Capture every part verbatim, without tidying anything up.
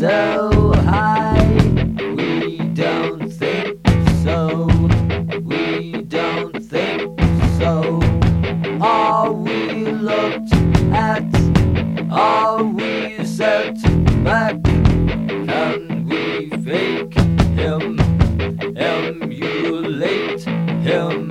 so high. We don't think so. We don't think so. Are we looked at? Are we set back? Can we fake him? Emulate him?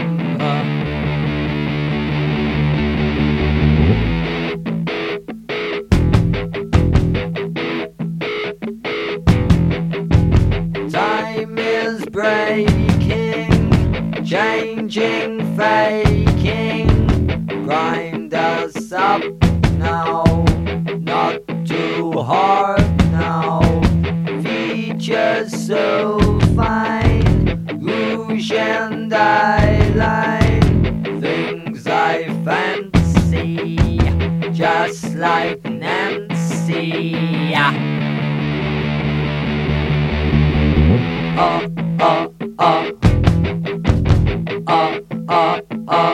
Time is breaking, changing, faking. Grind us up now, not too hard now. Features so fine, rouge and eyeline. Things I fancy, just like Nancy. Uh, uh, uh, uh, uh, uh.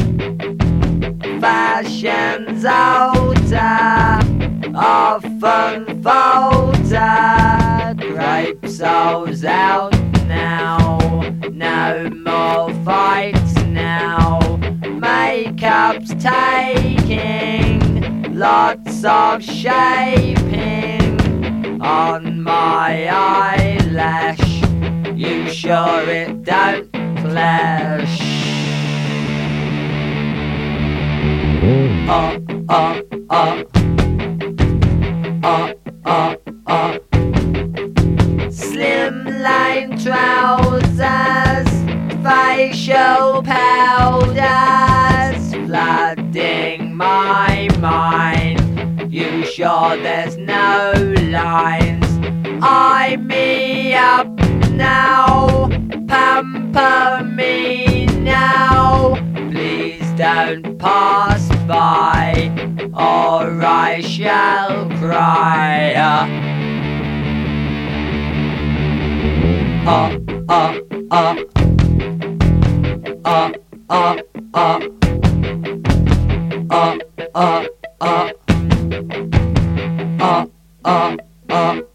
Fashion's older, often folder. Grape soul's out now, no more fights now. Makeup's taking lots of shaping on my eyelash. You sure it don't clash? Uh, uh, uh, uh, uh, uh. Slimline trousers, facial powders, flooding my mind. You sure there's no lines? Eye me up now, pamper me now. Please don't pass by, or I shall cry. Uh, uh, uh, uh, uh, uh, uh, uh, uh, uh, uh, uh.